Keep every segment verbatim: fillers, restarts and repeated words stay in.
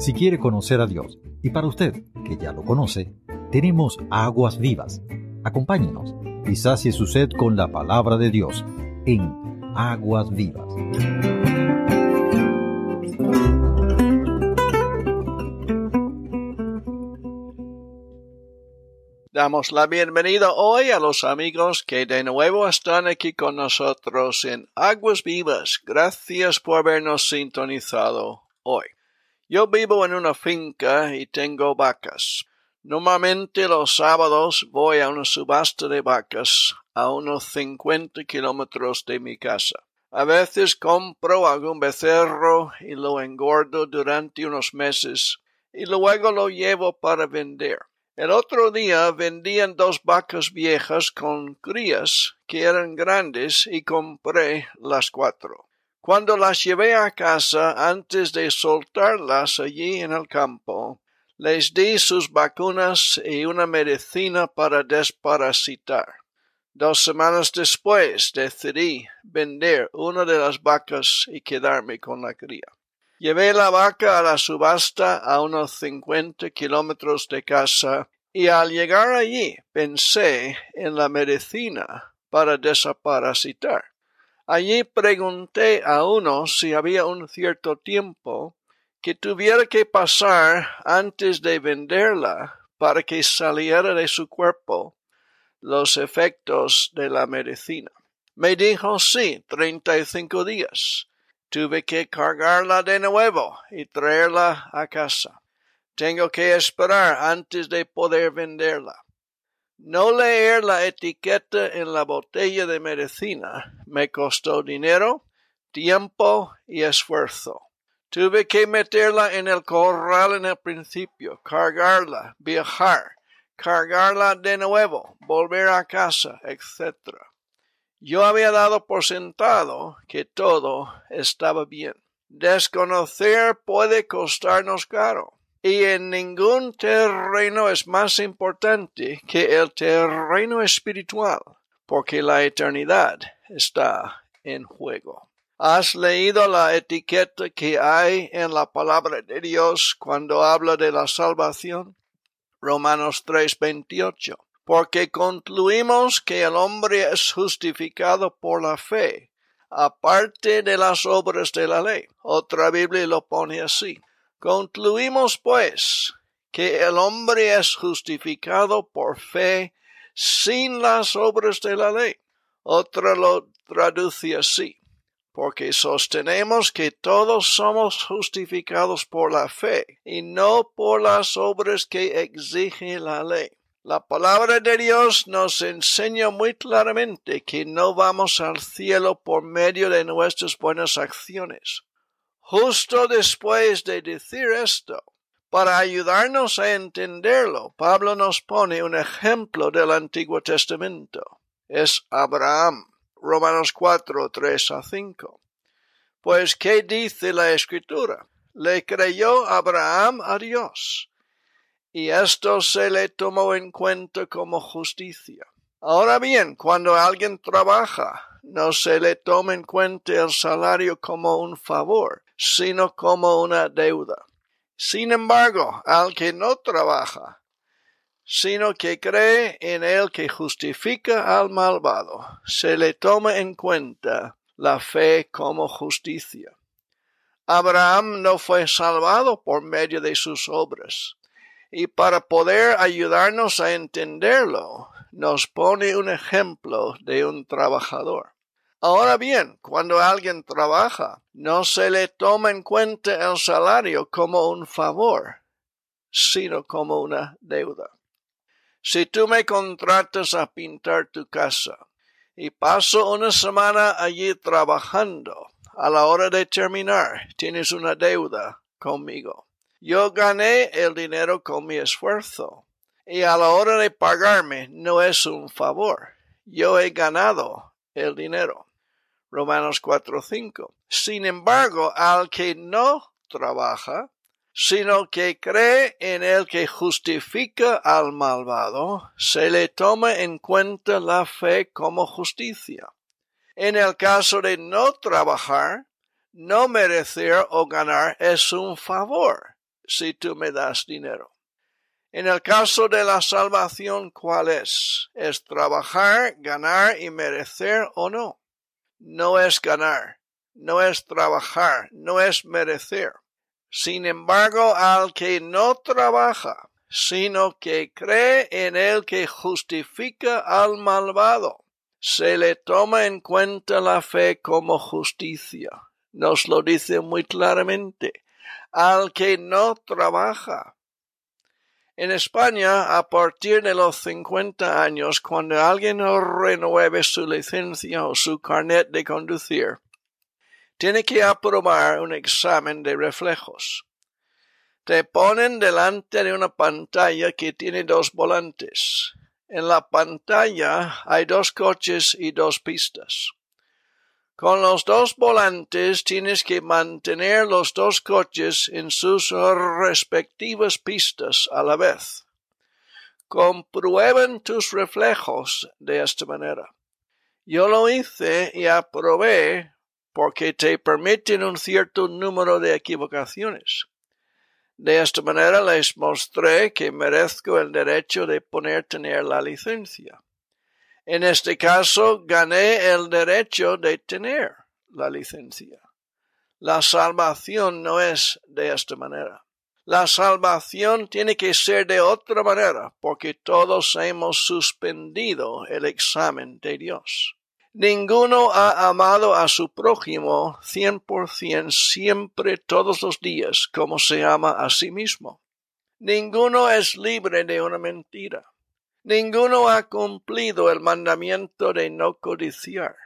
Si quiere conocer a Dios, y para usted, que ya lo conoce, tenemos aguas vivas. Acompáñenos y sacie su sed con la palabra de Dios en Aguas Vivas. Damos la bienvenida hoy a los amigos que de nuevo están aquí con nosotros en Aguas Vivas. Gracias por habernos sintonizado hoy. Yo vivo en una finca y tengo vacas. Normalmente los sábados voy a una subasta de vacas a unos cincuenta kilómetros de mi casa. A veces compro algún becerro y lo engordo durante unos meses y luego lo llevo para vender. El otro día vendían dos vacas viejas con crías que eran grandes y compré las cuatro. Cuando las llevé a casa, antes de soltarlas allí en el campo, les di sus vacunas y una medicina para desparasitar. Dos semanas después decidí vender una de las vacas y quedarme con la cría. Llevé la vaca a la subasta a unos cincuenta kilómetros de casa y al llegar allí pensé en la medicina para desparasitar. Allí pregunté a uno si había un cierto tiempo que tuviera que pasar antes de venderla para que saliera de su cuerpo los efectos de la medicina. Me dijo sí, treinta y cinco días. Tuve que cargarla de nuevo y traerla a casa. Tengo que esperar antes de poder venderla. No leer la etiqueta en la botella de medicina me costó dinero, tiempo y esfuerzo. Tuve que meterla en el corral en el principio, cargarla, viajar, cargarla de nuevo, volver a casa, etcétera. Yo había dado por sentado que todo estaba bien. Desconocer puede costarnos caro. Y en ningún terreno es más importante que el terreno espiritual, porque la eternidad está en juego. ¿Has leído la etiqueta que hay en la palabra de Dios cuando habla de la salvación? Romanos tres veintiocho. Porque concluimos que el hombre es justificado por la fe, aparte de las obras de la ley. Otra Biblia lo pone así. Concluimos, pues, que el hombre es justificado por fe sin las obras de la ley. Otra lo traduce así, porque sostenemos que todos somos justificados por la fe y no por las obras que exige la ley. La palabra de Dios nos enseña muy claramente que no vamos al cielo por medio de nuestras buenas acciones. Justo después de decir esto, para ayudarnos a entenderlo, Pablo nos pone un ejemplo del Antiguo Testamento. Es Abraham, Romanos cuatro, tres a cinco. Pues, ¿qué dice la Escritura? Le creyó Abraham a Dios, y esto se le tomó en cuenta como justicia. Ahora bien, cuando alguien trabaja, no se le toma en cuenta el salario como un favor, sino como una deuda. Sin embargo, al que no trabaja, sino que cree en el que justifica al malvado, se le toma en cuenta la fe como justicia. Abraham no fue salvado por medio de sus obras, y para poder ayudarnos a entenderlo, nos pone un ejemplo de un trabajador. Ahora bien, cuando alguien trabaja, no se le toma en cuenta el salario como un favor, sino como una deuda. Si tú me contratas a pintar tu casa y paso una semana allí trabajando, a la hora de terminar, tienes una deuda conmigo. Yo gané el dinero con mi esfuerzo y a la hora de pagarme no es un favor. Yo he ganado el dinero. Romanos cuatro cinco. Sin embargo, al que no trabaja, sino que cree en el que justifica al malvado, se le toma en cuenta la fe como justicia. En el caso de no trabajar, no merecer o ganar es un favor, si tú me das dinero. En el caso de la salvación, ¿cuál es? ¿Es trabajar, ganar y merecer o no? No es ganar, no es trabajar, no es merecer. Sin embargo, al que no trabaja, sino que cree en el que justifica al malvado, se le toma en cuenta la fe como justicia. Nos lo dice muy claramente. Al que no trabaja. En España, a partir de los cincuenta años, cuando alguien renueve su licencia o su carnet de conducir, tiene que aprobar un examen de reflejos. Te ponen delante de una pantalla que tiene dos volantes. En la pantalla hay dos coches y dos pistas. Con los dos volantes tienes que mantener los dos coches en sus respectivas pistas a la vez. Comprueben tus reflejos de esta manera. Yo lo hice y aprobé porque te permiten un cierto número de equivocaciones. De esta manera les mostré que merezco el derecho de poder tener la licencia. En este caso, gané el derecho de tener la licencia. La salvación no es de esta manera. La salvación tiene que ser de otra manera, porque todos hemos suspendido el examen de Dios. Ninguno ha amado a su prójimo cien por ciento siempre todos los días, como se ama a sí mismo. Ninguno es libre de una mentira. Ninguno ha cumplido el mandamiento de no codiciar.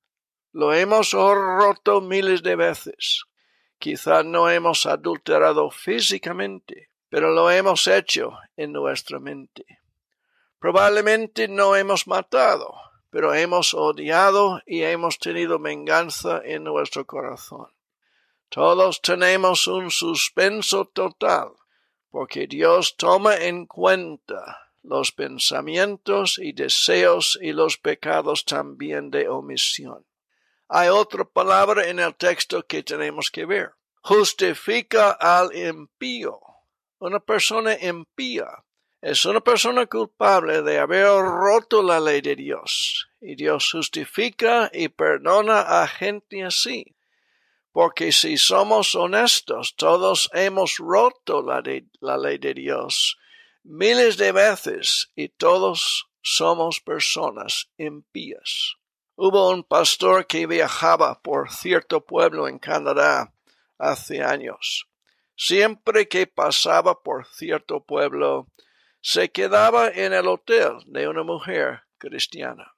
Lo hemos roto miles de veces. Quizá no hemos adulterado físicamente, pero lo hemos hecho en nuestra mente. Probablemente no hemos matado, pero hemos odiado y hemos tenido venganza en nuestro corazón. Todos tenemos un suspenso total, porque Dios toma en cuenta los pensamientos y deseos y los pecados también de omisión. Hay otra palabra en el texto que tenemos que ver. Justifica al impío. Una persona impía es una persona culpable de haber roto la ley de Dios. Y Dios justifica y perdona a gente así. Porque si somos honestos, todos hemos roto la, de, la ley de Dios miles de veces y todos somos personas impías. Hubo un pastor que viajaba por cierto pueblo en Canadá hace años. Siempre que pasaba por cierto pueblo, se quedaba en el hotel de una mujer cristiana.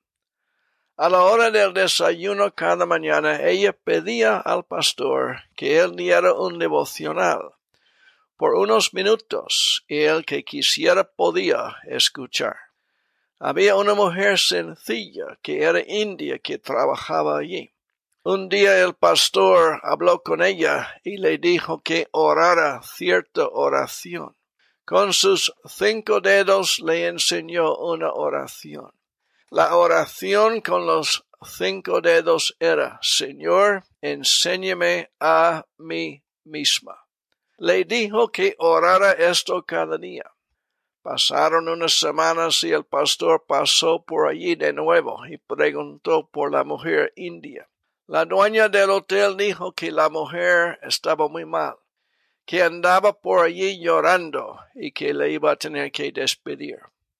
A la hora del desayuno cada mañana, ella pedía al pastor que él diera un devocional por unos minutos, y el que quisiera podía escuchar. Había una mujer sencilla que era india que trabajaba allí. Un día el pastor habló con ella y le dijo que orara cierta oración. Con sus cinco dedos le enseñó una oración. La oración con los cinco dedos era: Señor, enséñame a mí misma. Le dijo que orara esto cada día. Pasaron unas semanas y el pastor pasó por allí de nuevo y preguntó por la mujer india. La dueña del hotel dijo que la mujer estaba muy mal, que andaba por allí llorando y que le iba a tener que despedir.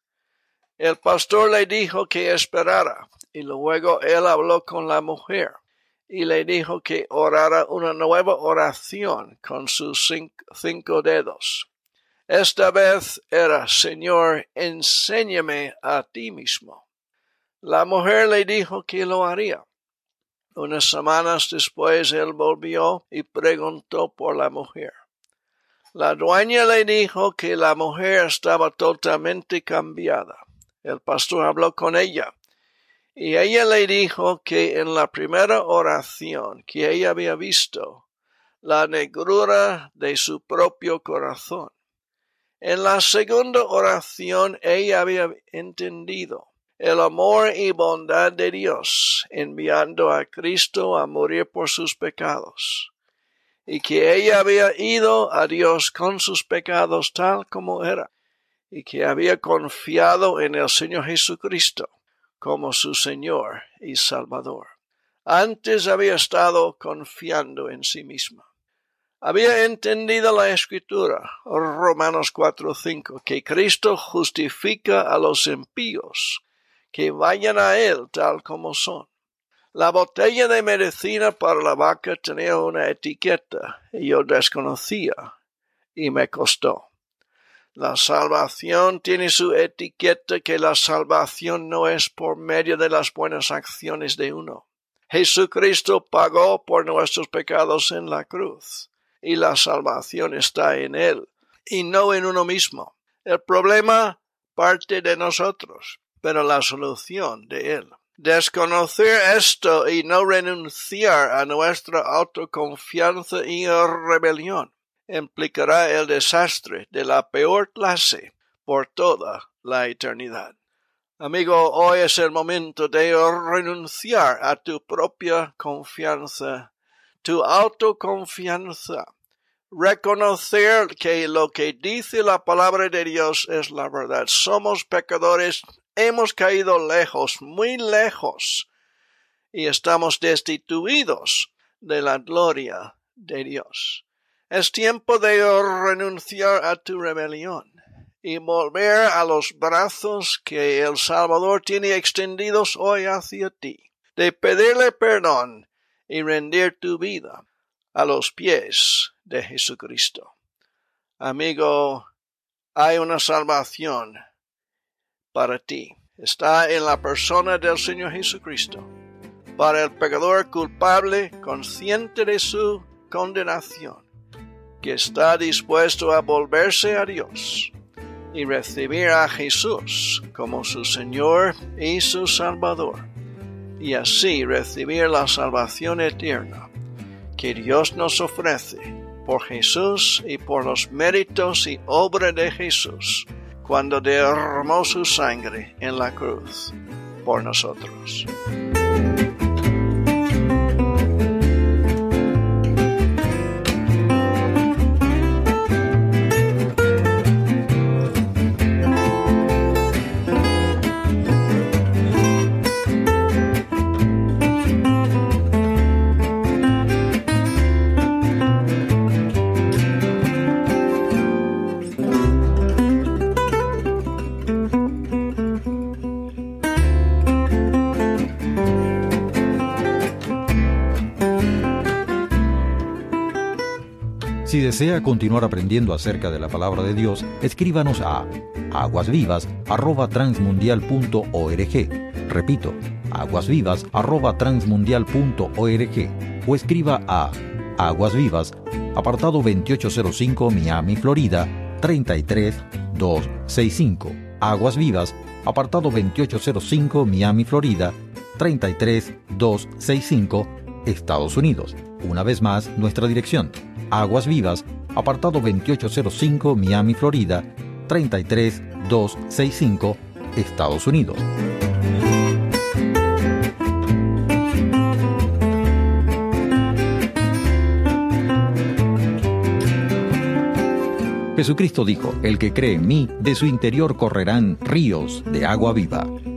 El pastor le dijo que esperara y luego él habló con la mujer y le dijo que orara una nueva oración con sus cinco, cinco dedos. Esta vez era: Señor, enséñame a ti mismo. La mujer le dijo que lo haría. Unas semanas después él volvió y preguntó por la mujer. La dueña le dijo que la mujer estaba totalmente cambiada. El pastor habló con ella. Y ella le dijo que en la primera oración que ella había visto la negrura de su propio corazón. En la segunda oración ella había entendido el amor y bondad de Dios enviando a Cristo a morir por sus pecados. y que ella había ido a Dios con sus pecados tal como era, y que había confiado en el Señor Jesucristo como su Señor y Salvador. Antes había estado confiando en sí misma. Había entendido la Escritura, Romanos cuatro cinco, que Cristo justifica a los impíos, que vayan a Él tal como son. La botella de medicina para la vaca tenía una etiqueta y yo desconocía y me costó. La salvación tiene su etiqueta, que la salvación no es por medio de las buenas acciones de uno. Jesucristo pagó por nuestros pecados en la cruz y la salvación está en Él y no en uno mismo. El problema parte de nosotros, pero la solución de Él. Desconocer esto y no renunciar a nuestra autoconfianza y rebelión implicará el desastre de la peor clase por toda la eternidad. Amigo, hoy es el momento de renunciar a tu propia confianza, tu autoconfianza. Reconocer que lo que dice la palabra de Dios es la verdad. Somos pecadores, hemos caído lejos, muy lejos, y estamos destituidos de la gloria de Dios. Es tiempo de renunciar a tu rebelión y volver a los brazos que el Salvador tiene extendidos hoy hacia ti, de pedirle perdón y rendir tu vida a los pies de Jesucristo. Amigo, hay una salvación para ti. Está en la persona del Señor Jesucristo. Para el pecador culpable, consciente de su condenación, que está dispuesto a volverse a Dios y recibir a Jesús como su Señor y su Salvador, y así recibir la salvación eterna que Dios nos ofrece por Jesús y por los méritos y obra de Jesús cuando derramó su sangre en la cruz por nosotros. Si desea continuar aprendiendo acerca de la palabra de Dios, escríbanos a aguasvivas arroba transmundial punto org. Repito, aguasvivas arroba transmundial punto org, o escriba a Aguas Vivas, apartado veintiocho cero cinco, Miami, Florida, treinta y tres mil doscientos sesenta y cinco. Aguas Vivas, apartado veintiocho cero cinco, Miami, Florida, treinta y tres mil doscientos sesenta y cinco, Estados Unidos. Una vez más, nuestra dirección: Aguas Vivas, apartado veintiocho cero cinco, Miami, Florida, treinta y tres mil doscientos sesenta y cinco, Estados Unidos. Jesucristo dijo: el que cree en mí, de su interior correrán ríos de agua viva.